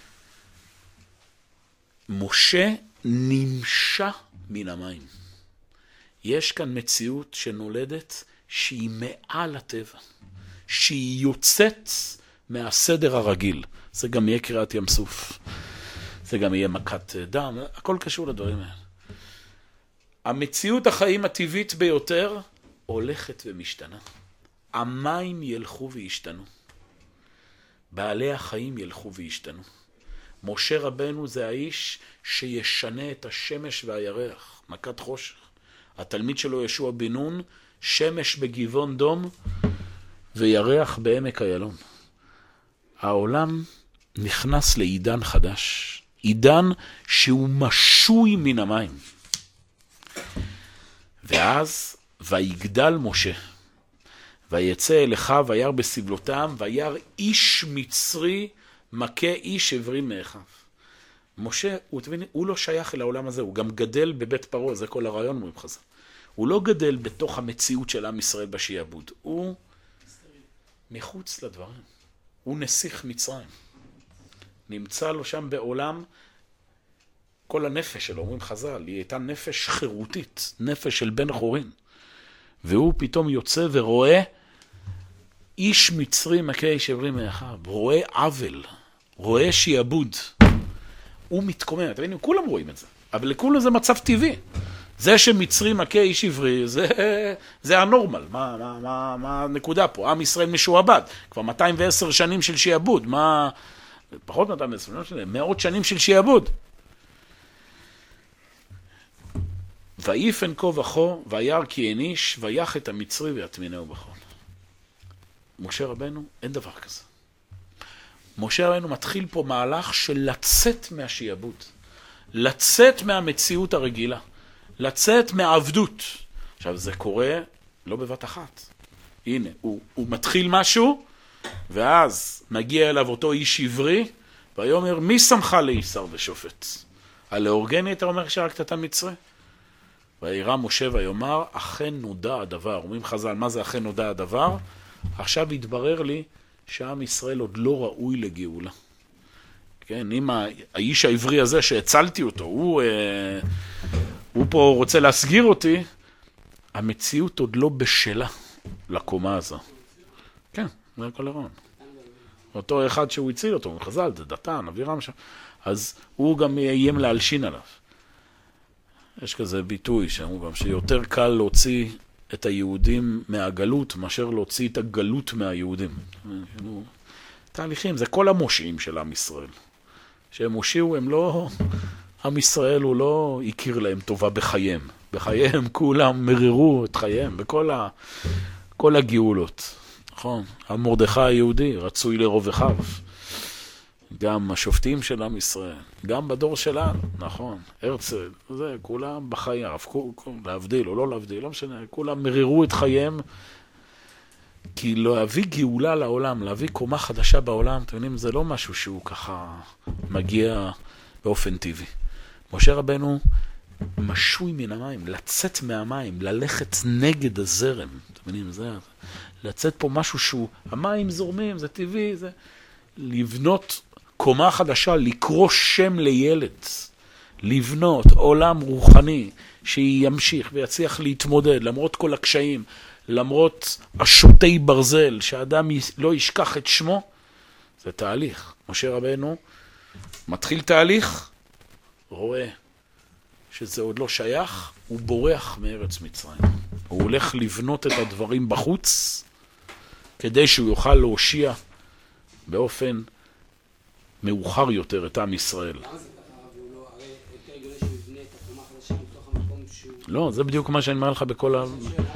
משה נמשה מן המים. יש כאן מציאות שנולדת שהיא מעל הטבע. שהיא יוצאת מהסדר הרגיל. זה גם יהיה קריאת ים סוף. זה גם יהיה מכת דם. הכל קשור לדברים האלה. המציאות החיים הטבעית ביותר הולכת ומשתנה. המים ילכו וישתנו. בעלי החיים ילכו וישתנו. משה רבנו זה האיש שישנה את השמש והירח, מכת חושך. התלמיד שלו ישוע בן נון, שמש בגבעון דום וירח בעמק איילון. העולם נכנס לעידן חדש, עידן שהוא משוי מן המים. ואז ויגדל משה, ויצא אל אחיו וירא בסבלותם, וירא איש מצרי מכה איש עברי מאחיו. משה, הוא לא שייך אל העולם הזה, הוא גם גדל בבית פרעה, זה כל הרעיון אומרים חז"ל. הוא לא גדל בתוך המציאות של עם ישראל בשעבוד, הוא מחוץ לדברים. הוא נסיך מצרים. נמצא לו שם בעולם כל הנפש שלו, אומרים חז"ל, היא הייתה נפש חירותית, נפש של בן חורין. והוא פתאום יוצא ורואה איש מצרי מכה איש עברי מאחיו, רואה עוול, רואה שיעבוד. הוא מתקומם, אתם יודעים, כולם רואים את זה, אבל לכולם זה מצב טבעי. זה שמצרי מכה איש עברי, זה הנורמל. מה הנקודה פה? עם ישראל משועבד. כבר 210 שנים של שיעבוד. פחות 210 שנים, מאות שנים של שיעבוד. ויפן כה וכה, וירא כי אין איש, ויך את המצרי ויטמינהו בחול. משה רבנו, אין דבר כזה. משה רבנו מתחיל פה מהלך של לצאת מהשיעבוד. לצאת מהמציאות הרגילה. לצאת מהעבדות. עכשיו זה קורה לא בבת אחת. הנה, הוא מתחיל משהו, ואז מגיע אליו אותו איש עברי, ויאמר, מי שמך לישר ושופט? הלאורגני אתה אומר שרקת את המצרי? וירא משה ויאמר, אכן נודע הדבר. אומרים חז"ל, מה זה אכן נודע הדבר? עכשיו התברר לי שעם ישראל עוד לא ראוי לגאולה. כן, אם האיש העברי הזה שהצלתי אותו, הוא פה רוצה להסגיר אותי, המציאות עוד לא בשלה לקומה הזו. כן, זה הכל הרעיון. אותו אחד שהוא הציל אותו, חז"ל, זה דתן, אבירם שם, אז הוא גם יאיים להלשין עליו. יש כזה ביטוי שאמרו גם שיותר קל להוציא את היהודים מהגלות, מאשר להוציא את הגלות מהיהודים. תהליכים, זה כל המושיעים של עם ישראל. שהם הושיעו, הם לא... עם ישראל הוא לא הכיר להם טובה בחייהם. בחייהם כולם מררו את חייהם, בכל הגאולות. נכון? המרדכי היהודי, רצוי לרוב אחיו. גם השופטים של עם ישראל, גם בדור שלנו, נכון, הרצל, זה, כולם בחייו, להבדיל או לא להבדיל, לא משנה, כולם מררו את חייהם, כי להביא גאולה לעולם, להביא קומה חדשה בעולם, אתם יודעים, זה לא משהו שהוא ככה מגיע באופן טבעי. משה רבנו משוי מן המים, לצאת מהמים, ללכת נגד הזרם, אתם יודעים, זה, לצאת פה משהו שהוא, המים זורמים, זה טבעי, זה לבנות קומה חדשה, לקרוא שם לילד, לבנות עולם רוחני שימשיך ויצליח להתמודד למרות כל הקשיים, למרות השוטי ברזל, שאדם לא ישכח את שמו, זה תהליך. משה רבנו מתחיל תהליך, רואה שזה עוד לא שייך, הוא בורח מארץ מצרים. הוא הולך לבנות את הדברים בחוץ, כדי שהוא יוכל להושיע באופן מאוחר יותר את עם ישראל. למה זה ככה, והוא לא, הרי יותר הגיוני שהוא יבנה את הקומה החדשה מתוך המקום שהוא... לא, זה בדיוק מה שאני אומר לך בכל ה...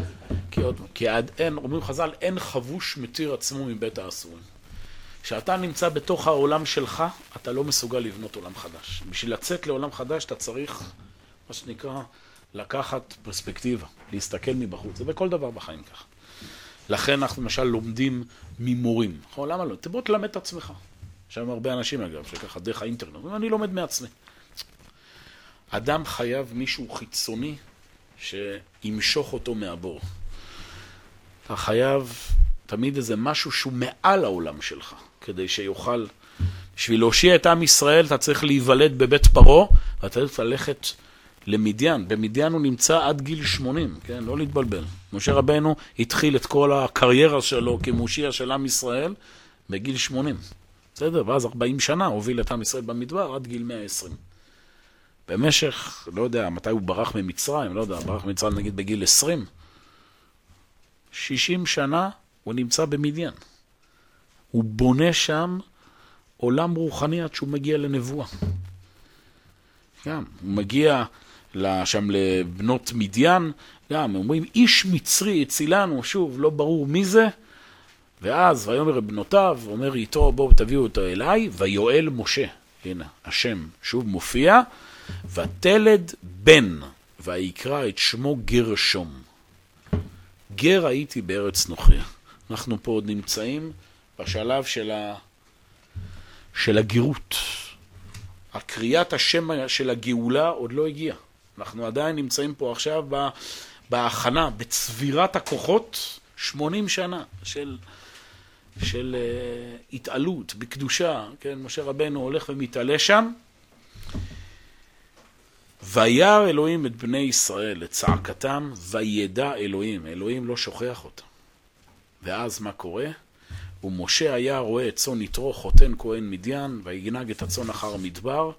כי עד אין, אומרים חז"ל, אין חבוש מתיר עצמו מבית האסורים. כשאתה נמצא בתוך העולם שלך, אתה לא מסוגל לבנות עולם חדש. בשביל לצאת לעולם חדש, אתה צריך, מה שנקרא, לקחת פרספקטיבה, להסתכל מבחוץ. זה בכל דבר בחיים ככה. לכן אנחנו למשל לומדים ממורים. למה לא? תבוא תלמד את עצמך. יש שם הרבה אנשים אגב, שככה דרך האינטרנט. אני לומד מעצמי. אדם חייב מישהו חיצוני שימשוך אותו מהבור. אתה חייב תמיד איזה משהו שהוא מעל העולם שלך, כדי שיוכל, בשביל להושיע את עם ישראל, אתה צריך להיוולד בבית פרעה, ואתה צריך ללכת למדיין. במדיין הוא נמצא עד גיל 80, כן? לא להתבלבל. משה רבנו התחיל את כל הקריירה שלו כמושיע של עם ישראל בגיל 80. בסדר? ואז 40 שנה הוביל את עם ישראל במדבר עד גיל 120. במשך, לא יודע, מתי הוא ברח ממצרים, לא יודע, ברח ממצרים נגיד בגיל 20. 60 שנה הוא נמצא במדיין. הוא בונה שם עולם רוחני עד שהוא מגיע לנבואה. גם, הוא מגיע שם לבנות מדיין, גם, אומרים, איש מצרי הצילנו, שוב, לא ברור מי זה, ואז, ויאמר בנותיו, אומר איתו, בואו תביאו אותו אליי, ויואל משה, הנה, השם שוב מופיע, ותלד בן, ויקרא את שמו גרשום. גר הייתי בארץ נוכריה. אנחנו פה עוד נמצאים בשלב של הגירות. הקריאת השם של הגאולה עוד לא הגיעה. אנחנו עדיין נמצאים פה עכשיו בהכנה, בצבירת הכוחות, 80 שנה של התעלות, בקדושה. כן, משה רבנו הולך ומתעלה שם. וירא אלוהים את בני ישראל, את צעקתם, וידע אלוהים. אלוהים לא שוכח אותם. ואז מה קורה? ומשה היה רואה את צאן יתרו חותן כהן מדיין, ויגנג את הצאן אחר המדבר,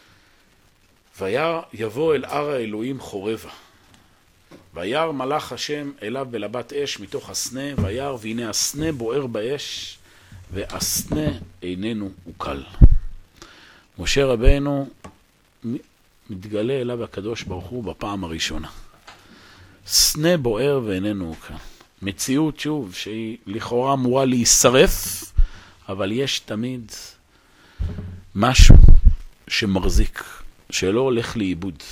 ויבוא אל הר האלוהים חורבה. וירא מלאך השם אליו בלבת אש מתוך הסנה, וירא והנה הסנה בוער באש, והסנה איננו אוקל. משה רבנו מתגלה אליו הקדוש ברוך הוא בפעם הראשונה. סנה בוער ואיננו אוקל. מציאות שוב שהיא לכאורה אמורה להישרף, אבל יש תמיד משהו שמחזיק, שלא הולך לאיבוד.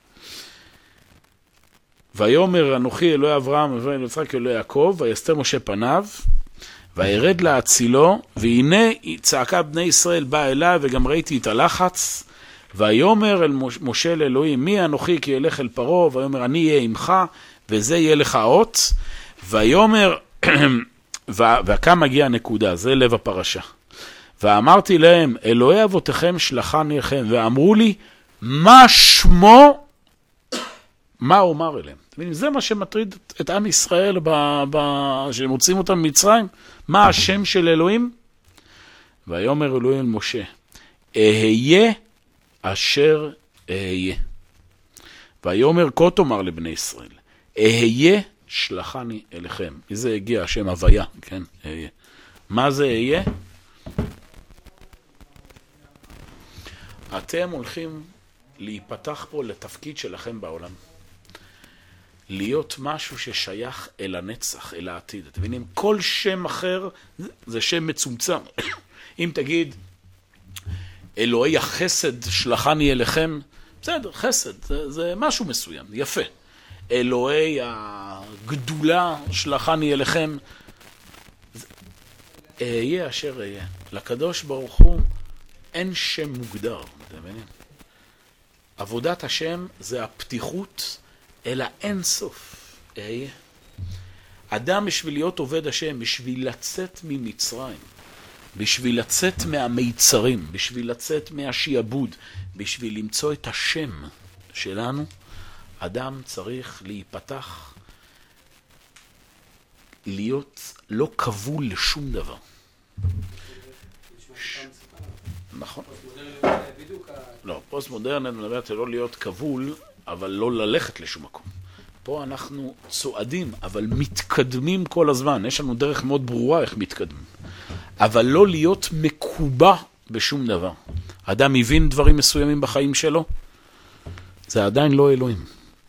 ויאמר אנוכי אלוהי אברהם אלוהי יצחק אלוהי יעקב, ויסתר משה פניו, וירד להצילו, והנה צעקה בני ישראל באה אליי, וגם ראיתי את הלחץ, ויאמר אל משה לאלוהים, מי אנוכי כי אלך אל פרעה, ויאמר אני אהיה עמך, וזה יהיה לך אות, ויאמר, וכאן מגיע הנקודה, זה לב הפרשה. ואמרתי להם, אלוהי אבותיכם שלחני לכם, ואמרו לי, מה שמו? מה אומר אליהם? זה מה שמטריד את עם ישראל שמוצאים אותם ממצרים. מה השם של אלוהים? ויאמר אלוהים אל משה, אהיה אשר אהיה. ויאמר כה תאמר לבני ישראל, אהיה שלחני אליכם. מזה הגיע השם הוויה, כן? אהיה. מה זה אהיה? אתם הולכים להיפתח פה לתפקיד שלכם בעולם. להיות משהו ששייך אל הנצח, אל העתיד. אתם מבינים? כל שם אחר זה שם מצומצם. אם תגיד, אלוהי החסד שלחני אליכם, בסדר, חסד, זה משהו מסוים, יפה. אלוהי הגדולה שלחני אליכם, אהיה אשר אהיה. לקדוש ברוך הוא אין שם מוגדר. אתם מבינים? עבודת השם זה הפתיחות אל האין סוף. אהיה. אדם בשביל להיות עובד השם, בשביל לצאת ממצרים, בשביל לצאת מהמיצרים, בשביל לצאת מהשיעבוד, בשביל למצוא את השם שלנו, אדם צריך להיפתח, להיות לא כבול לשום דבר. נכון. לא, פוסט מודרנית מדברת לא להיות כבול, אבל לא ללכת לשום מקום. פה אנחנו צועדים, אבל מתקדמים כל הזמן. יש לנו דרך מאוד ברורה איך מתקדמים. אבל לא להיות מקובע בשום דבר. אדם מבין דברים מסוימים בחיים שלו, זה עדיין לא אלוהים.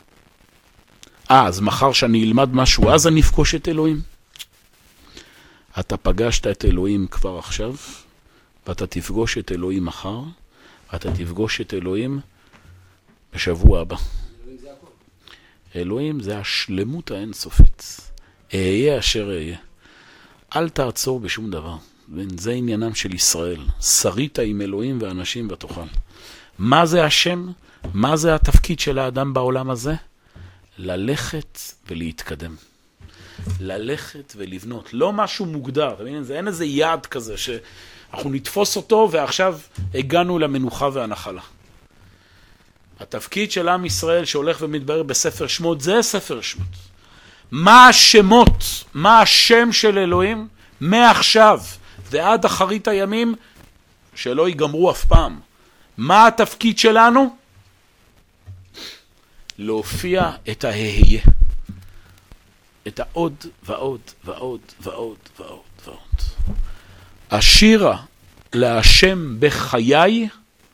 אז מחר שאני אלמד משהו, אז אני אפגוש את אלוהים. אתה פגשת את אלוהים כבר עכשיו, ואתה תפגוש את אלוהים מחר, ואתה תפגוש את אלוהים בשבוע הבא. אלוהים זה השלמות האינסופית. אהיה אשר אהיה. אל תעצור בשום דבר. זה עניינם של ישראל. שרית עם אלוהים ואנשים ותוכל. מה זה השם? מה זה התפקיד של האדם בעולם הזה? ללכת ולהתקדם. ללכת ולבנות. לא משהו מוגדר. זה אין איזה יעד כזה שאנחנו נתפוס אותו ועכשיו הגענו למנוחה והנחלה. התפקיד של עם ישראל שהולך ומתברר בספר שמות, זה ספר שמות. מה השמות? מה השם של אלוהים? מעכשיו ועד אחרית הימים שלא ייגמרו אף פעם. מה התפקיד שלנו? להופיע את הההיה. את העוד ועוד ועוד ועוד ועוד ועוד. השירה להשם בחיי,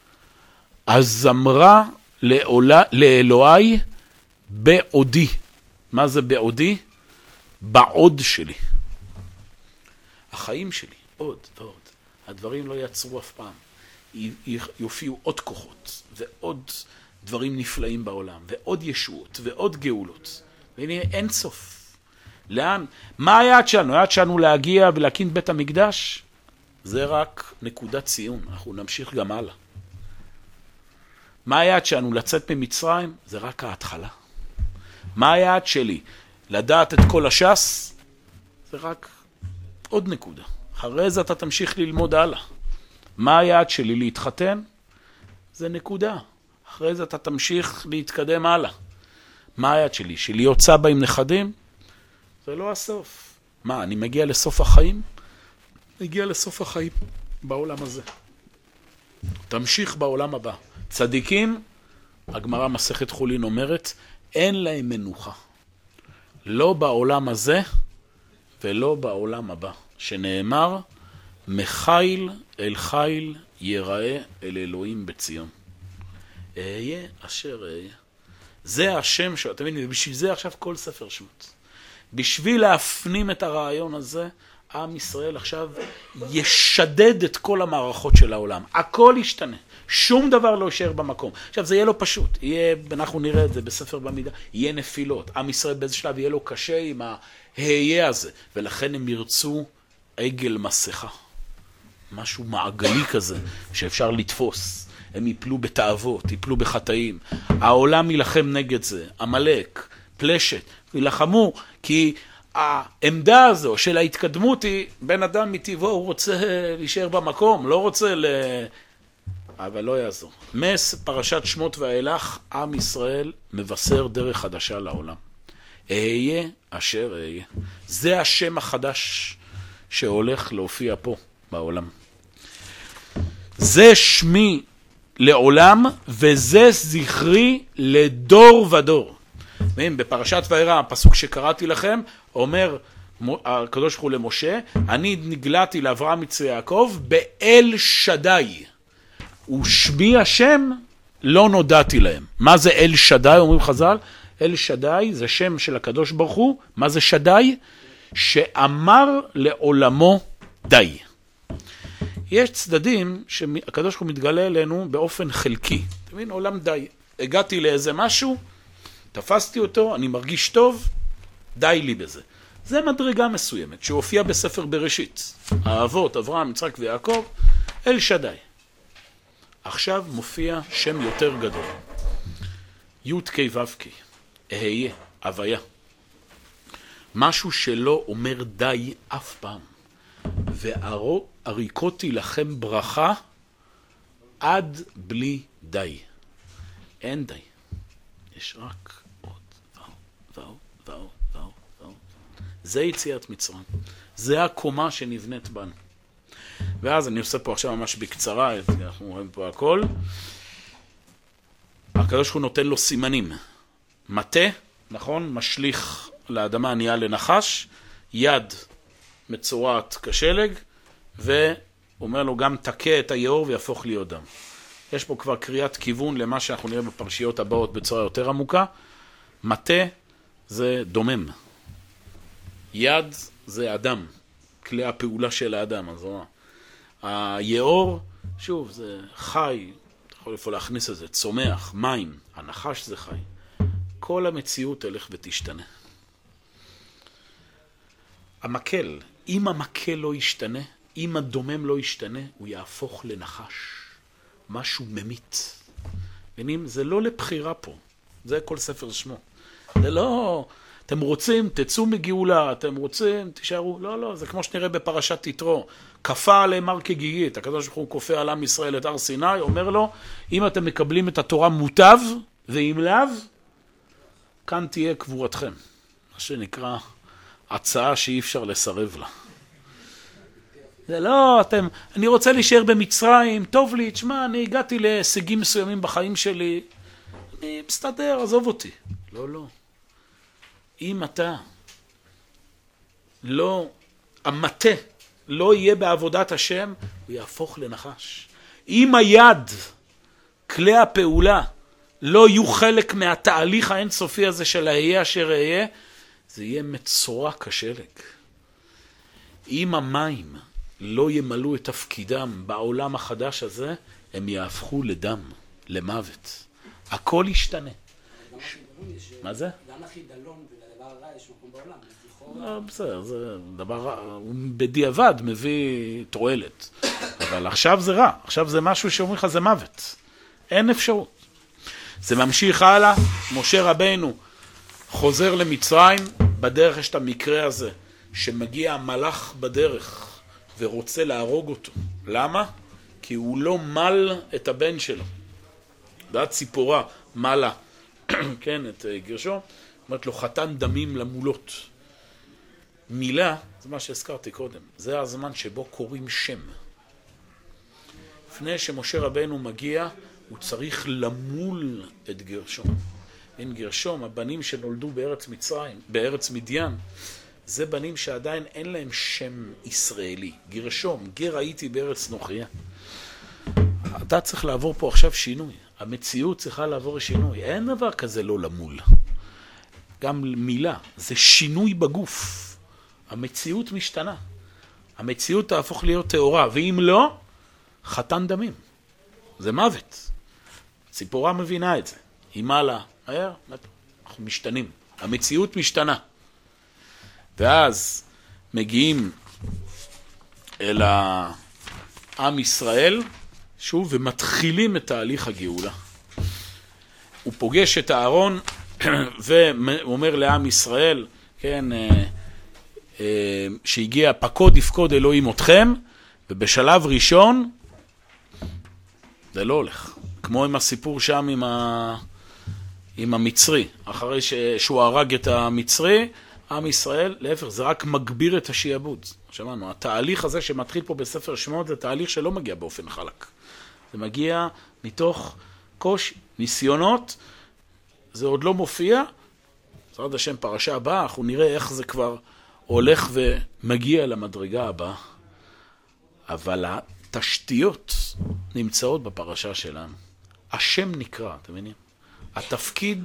הזמרה לאלוהי בעודי. מה זה בעודי? בעוד שלי. החיים שלי, עוד ועוד. הדברים לא יעצרו אף פעם. יופיעו עוד כוחות ועוד דברים נפלאים בעולם, ועוד ישועות ועוד גאולות. והנה אין סוף. לאן? מה היעד שלנו? היעד שלנו להגיע ולהקים בית המקדש? זה רק נקודת ציון. אנחנו נמשיך גם הלאה. מה היעד שלנו? לצאת ממצרים? זה רק ההתחלה. מה היעד שלי? לדעת את כל הש"ס? זה רק עוד נקודה. אחרי זה אתה תמשיך ללמוד הלאה. מה היעד שלי? להתחתן? זה נקודה. אחרי זה אתה תמשיך להתקדם הלאה. מה היד שלי? שלהיות סבא עם נכדים? זה לא הסוף. מה, אני מגיע לסוף החיים? מגיע לסוף החיים בעולם הזה. תמשיך בעולם הבא. צדיקים, הגמרא מסכת חולין אומרת, אין להם מנוחה. לא בעולם הזה ולא בעולם הבא. שנאמר, מחיל אל חיל יראה אל אלוהים בציון. אהיה אשר אהיה. זה השם שלו, אתה מבין, ובשביל זה עכשיו כל ספר שמות. בשביל להפנים את הרעיון הזה, עם ישראל עכשיו ישדד את כל המערכות של העולם. הכל ישתנה. שום דבר לא יישאר במקום. עכשיו, זה יהיה לו פשוט. אנחנו נראה את זה בספר במידה. יהיה נפילות. עם ישראל באיזה שלב יהיה לו קשה עם הההיה הזה. ולכן הם ירצו עגל מסכה. משהו מעגלי כזה שאפשר לתפוס. הם ייפלו בתאוות, ייפלו בחטאים. העולם ילחם נגד זה. עמלק, פלשת, ילחמו, כי העמדה הזו של ההתקדמות היא, בן אדם מטבעו הוא רוצה להישאר במקום, לא רוצה אבל לא יעזור. פרשת שמות ואילך, עם ישראל מבשר דרך חדשה לעולם. אהיה אשר אהיה. זה השם החדש שהולך להופיע פה בעולם. זה שמי לעולם, וזה זכרי לדור ודור. בפרשת וירא, הפסוק שקראתי לכם, אומר הקדוש ברוך הוא למשה, אני נגלתי לאברהם יצחק יעקב באל שדי. ושמי השם לא נודעתי להם. מה זה אל שדי? אומרים חז"ל, אל שדי זה שם של הקדוש ברוך הוא. מה זה שדי? שאמר לעולמו די. יש צדדים שהקדוש ברוך הוא מתגלה אלינו באופן חלקי. אתה מבין? עולם די. הגעתי לאיזה משהו, תפסתי אותו, אני מרגיש טוב, די לי בזה. זה מדרגה מסוימת שהופיע בספר בראשית. האבות, אברהם, יצחק ויעקב, אל שדי. עכשיו מופיע שם יותר גדול. י' ק' ו' ק', אהיה, הוויה. משהו שלא אומר די אף פעם. ואריקותי לכם ברכה עד בלי די. אין די. יש רק עוד ועוד ועוד ועוד ועוד. זה יציאת מצרים. זה הקומה שנבנית בנו. ואז אני עושה פה עכשיו ממש בקצרה, אנחנו רואים פה הכל. הקדוש ברוך הוא נותן לו סימנים. מטה, נכון? משליך לאדמה, נהיה לנחש, יד מצורעת כשלג, ואומר לו גם תקה את היאור ויהפוך להיות דם. יש פה כבר קריאת כיוון למה שאנחנו נראה בפרשיות הבאות בצורה יותר עמוקה. מטה זה דומם. יד זה אדם, כלי הפעולה של האדם. אז היאור, שוב, זה חי, אתה יכול איפה להכניס את זה, צומח, מים, הנחש זה חי. כל המציאות הלך ותשתנה. המקל, אם המקל לא ישתנה, אם הדומם לא ישתנה, הוא יהפוך לנחש. משהו ממית. מבינים? זה לא לבחירה פה. זה כל ספר שמו. זה לא, אתם רוצים, תצאו מגאולה, אתם רוצים, תישארו. לא, לא, זה כמו שנראה בפרשת יתרו. כפה עליהם הר כגיגית. הקדוש ברוך הוא כופה על עם ישראל את הר סיני, אומר לו, אם אתם מקבלים את התורה מוטב, ואם לאו, כאן תהיה קבורתכם. מה שנקרא הצעה שאי אפשר לסרב לה. זה לא, אני רוצה להישאר במצרים, טוב לי, תשמע, אני הגעתי להישגים מסוימים בחיים שלי, אני מסתדר, עזוב אותי. לא, לא. אם אתה לא, המטה לא יהיה בעבודת השם, הוא יהפוך לנחש. אם היד, כלי הפעולה, לא יהיו חלק מהתהליך האינסופי הזה של היה אשר אהיה, זה יהיה מצורע כשלג. אם המים לא ימלאו את תפקידם בעולם החדש הזה, הם יהפכו לדם, למוות. הכל ישתנה. מה זה? גם לחידלון ולדבר הרע יש מקום בעולם. לא, בסדר, זה דבר רע. הוא בדיעבד מביא תועלת. אבל עכשיו זה רע. עכשיו זה משהו שאומרים לך זה מוות. אין אפשרות. זה ממשיך הלאה. משה רבנו חוזר למצרים. בדרך יש את המקרה הזה, שמגיע המלאך בדרך ורוצה להרוג אותו. למה? כי הוא לא מל את הבן שלו. ועד ציפורה מעלה, כן, את גרשום, אומרת לו חתן דמים למולות. מילה, זה מה שהזכרתי קודם, זה הזמן שבו קוראים שם. לפני שמשה רבנו מגיע, הוא צריך למול את גרשום. אין גרשום, הבנים שנולדו בארץ מצרים, בארץ מדיין, זה בנים שעדיין אין להם שם ישראלי. גרשום, גר הייתי בארץ נוכריה. אתה צריך לעבור פה עכשיו שינוי. המציאות צריכה לעבור שינוי. אין דבר כזה לא למול. גם מילה, זה שינוי בגוף. המציאות משתנה. המציאות תהפוך להיות תאורה, ואם לא, חתן דמים. זה מוות. ציפורה מבינה את זה. היא מעלה, אנחנו משתנים. המציאות משתנה. ואז מגיעים אל העם ישראל, שוב, ומתחילים את תהליך הגאולה. הוא פוגש את הארון, ואומר לעם ישראל, כן, שהגיע פקוד יפקוד אלוהים אתכם, ובשלב ראשון, זה לא הולך. כמו עם הסיפור שם עם המצרי. אחרי שהוא הרג את המצרי, עם ישראל, להפך, זה רק מגביר את השיעבוד. שמענו, התהליך הזה שמתחיל פה בספר שמות, זה תהליך שלא מגיע באופן חלק. זה מגיע מתוך קושי, ניסיונות, זה עוד לא מופיע. בעזרת השם פרשה הבאה, אנחנו נראה איך זה כבר הולך ומגיע למדרגה הבאה. אבל התשתיות נמצאות בפרשה שלנו. השם נקרא, אתם מבינים? התפקיד,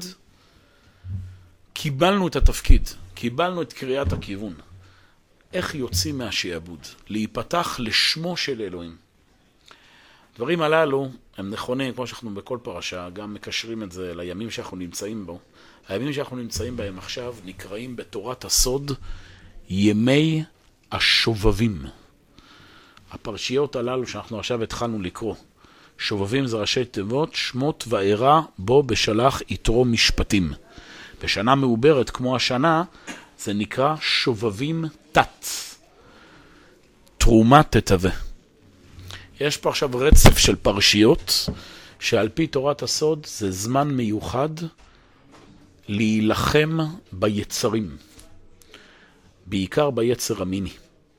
קיבלנו את התפקיד, קיבלנו את קריאת הכיוון. איך יוצאים מהשיעבוד? להיפתח לשמו של אלוהים. הדברים הללו הם נכונים, כמו שאנחנו בכל פרשה, גם מקשרים את זה לימים שאנחנו נמצאים בו. הימים שאנחנו נמצאים בהם עכשיו נקראים בתורת הסוד ימי השובבים. הפרשיות הללו שאנחנו עכשיו התחלנו לקרוא, שובבים זה ראשי תיבות, שמות ואירע בו בשלח יתרו משפטים. בשנה מעוברת כמו השנה, זה נקרא שובבים תת. תרומה תתווה. יש פה עכשיו רצף של פרשיות, שעל פי תורת הסוד זה זמן מיוחד להילחם ביצרים. בעיקר ביצר המיני.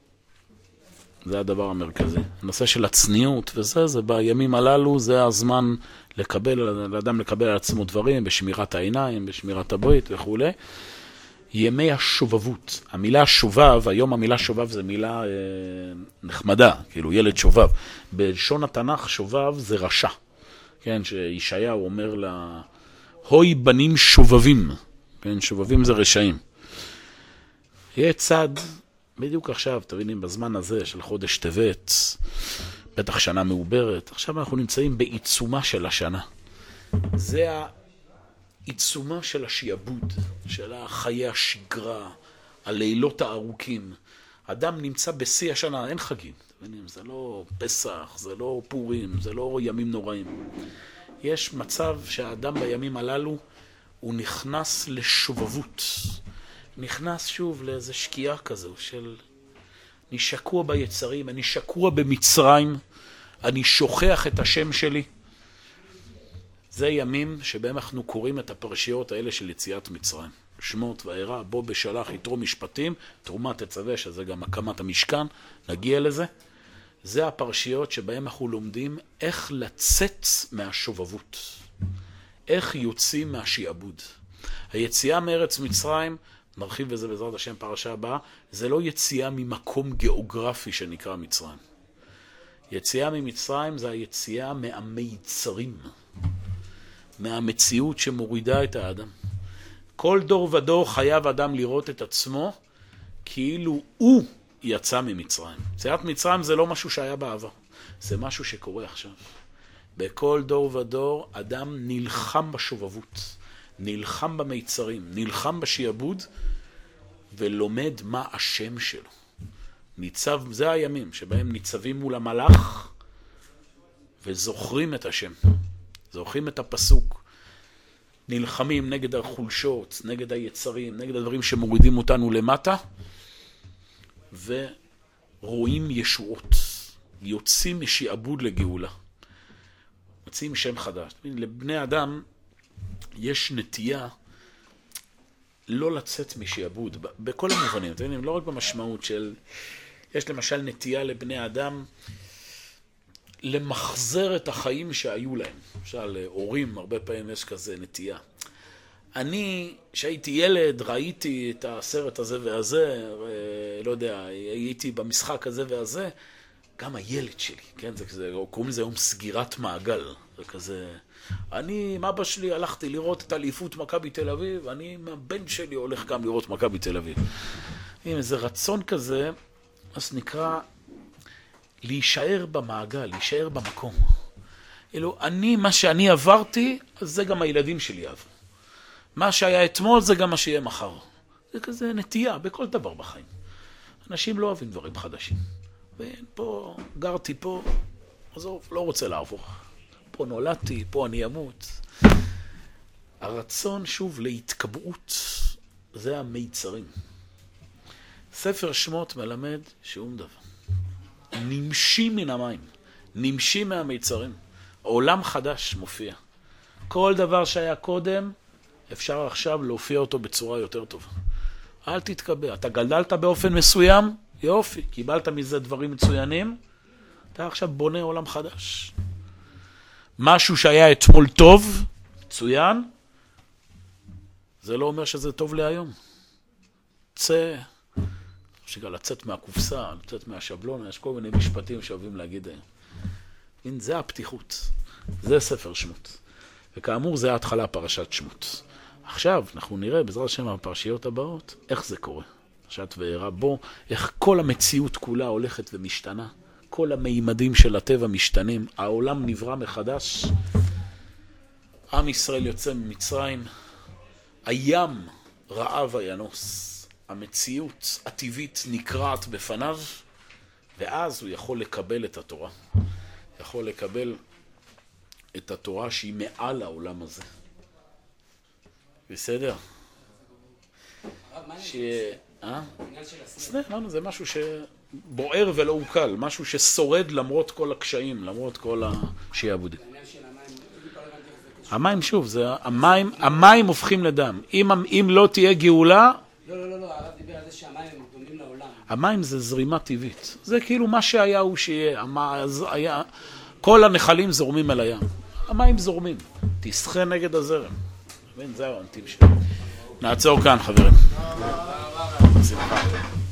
זה הדבר המרכזי. הנושא של הצניעות וזה, זה בימים הללו, זה הזמן לאדם לקבל על עצמו דברים, בשמירת העיניים, בשמירת הברית וכו'. ימי השובבות. המילה שובב, היום המילה שובב זה מילה נחמדה, כאילו ילד שובב. בלשון התנ"ך שובב זה רשע. כן, שישעיהו אומר לה, הוי בנים שובבים. כן, שובבים זה רשעים. יהיה צד, בדיוק עכשיו, תבינים, בזמן הזה של חודש טבת, בטח שנה מעוברת, עכשיו אנחנו נמצאים בעיצומה של השנה. זה העיצומה של השיעבוד, של חיי השגרה, הלילות הארוכים. אדם נמצא בשיא השנה, אין חגים. תבינים, זה לא פסח, זה לא פורים, זה לא ימים נוראים. יש מצב שהאדם בימים הללו, הוא נכנס לשובבות. נכנס שוב לאיזו שקיעה כזו של אני שקוע ביצרים, אני שקוע במצרים, אני שוכח את השם שלי. זה ימים שבהם אנחנו קוראים את הפרשיות האלה של יציאת מצרים. שמות ואירע בו בשלח יתרו משפטים, תרומה תצווה, שזה גם הקמת המשכן, נגיע לזה. זה הפרשיות שבהם אנחנו לומדים איך לצאת מהשובבות. איך יוצאים מהשיעבוד. היציאה מארץ מצרים, נרחיב בזה בעזרת השם פרשה הבאה, זה לא יציאה ממקום גיאוגרפי שנקרא מצרים. יציאה ממצרים זה היציאה מהמיצרים, מהמציאות שמורידה את האדם. כל דור ודור חייב אדם לראות את עצמו כאילו הוא יצא ממצרים. יציאת מצרים זה לא משהו שהיה בעבר, זה משהו שקורה עכשיו. בכל דור ודור אדם נלחם בשובבות, נלחם במיצרים, נלחם בשיעבוד, ולומד מה השם שלו. ניצב, זה הימים שבהם ניצבים מול המלאך, וזוכרים את השם. זוכרים את הפסוק. נלחמים נגד החולשות, נגד היצרים, נגד הדברים שמורידים אותנו למטה, ורואים ישועות. יוצאים משיעבוד לגאולה. ממציאים שם חדש. לבני אדם יש נטייה לא לצאת משעבוד, בכל המובנים, אתם יודעים, לא רק במשמעות של, יש למשל נטייה לבני אדם למחזר את החיים שהיו להם. למשל, הורים, הרבה פעמים יש כזה נטייה. אני, שהייתי ילד, ראיתי את הסרט הזה והזה, לא יודע, הייתי במשחק הזה והזה, גם הילד שלי, כן, זה כזה, קוראים לזה היום סגירת מעגל, זה כזה, אני, עם אבא שלי, הלכתי לראות את אליפות מכבי תל אביב, אני עם הבן שלי הולך גם לראות מכבי תל אביב. עם איזה רצון כזה, אז נקרא להישאר במעגל, להישאר במקום. אלו, מה שאני עברתי, אז זה גם הילדים שלי עברו. מה שהיה אתמול זה גם מה שיהיה מחר. זה כזה נטייה בכל דבר בחיים. אנשים לא אוהבים דברים חדשים. ופה, גרתי פה, עזוב, לא רוצה לעבור. פה נולדתי, פה אני אמות. הרצון שוב להתקבעות, זה המיצרים. ספר שמות מלמד שום דבר. נמשים מן המים, נמשים מהמיצרים. עולם חדש מופיע. כל דבר שהיה קודם, אפשר עכשיו להופיע אותו בצורה יותר טובה. אל תתקבע. אתה גדלת באופן מסוים, יופי, קיבלת מזה דברים מצוינים, אתה עכשיו בונה עולם חדש. משהו שהיה אתמול טוב, מצוין, זה לא אומר שזה טוב להיום. לצאת מהקופסה, לצאת מהשבלון, יש כל מיני משפטים שאוהבים להגיד היום. הנה, זה הפתיחות. זה ספר שמות. וכאמור, זה ההתחלה פרשת שמות. עכשיו, אנחנו נראה בעזרת השם הפרשיות הבאות, איך זה קורה. פרשת וארא בו, איך כל המציאות כולה הולכת ומשתנה. כל המימדים של הטבע משתנים. העולם נברא מחדש. עם ישראל יוצא ממצרים. הים רעב וינוס. המציאות הטבעית נקרעת בפניו, ואז הוא יכול לקבל את התורה. יכול לקבל את התורה שהיא מעל העולם הזה. בסדר? זה משהו שבוער ולא הוקל, משהו ששורד למרות כל הקשיים, למרות כל השעבודים. המים שוב, המים הופכים לדם. אם לא תהיה גאולה, לא, הרב דיבר על זה שהמים הם דומים לעולם. המים זה זרימה טבעית. זה כאילו מה שהיה הוא שיהיה. כל הנחלים זורמים אל הים. המים זורמים. תשחה נגד הזרם. זהו הנתיב שלנו. נעצור כאן, חברים. שמחה.